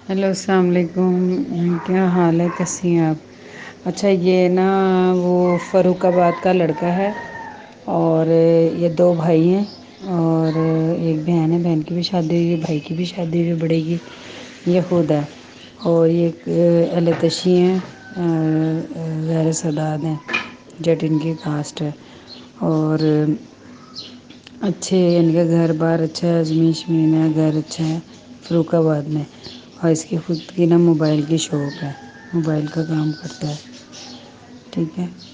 Hello अस्सलाम वालेकुम। क्या हाल है, कैसी हैं आप? अच्छा, ये ना वो फ़र्रुखाबाद का लड़का है और ये दो भाई हैं और एक बहन है। बहन की भी शादी हुई है, भाई की भी शादी हुई है बड़े की। ये खुद है और ये एलतशी हैं, ज़ाहिर सदाद हैं, जट इनकी कास्ट है। और अच्छे इनका घर बार अच्छा है, ज़मीन शमीन है, घर अच्छा है फ़र्रुखाबाद में। और इसकी खुद की ना मोबाइल की शॉप है, मोबाइल का काम करता है। ठीक है।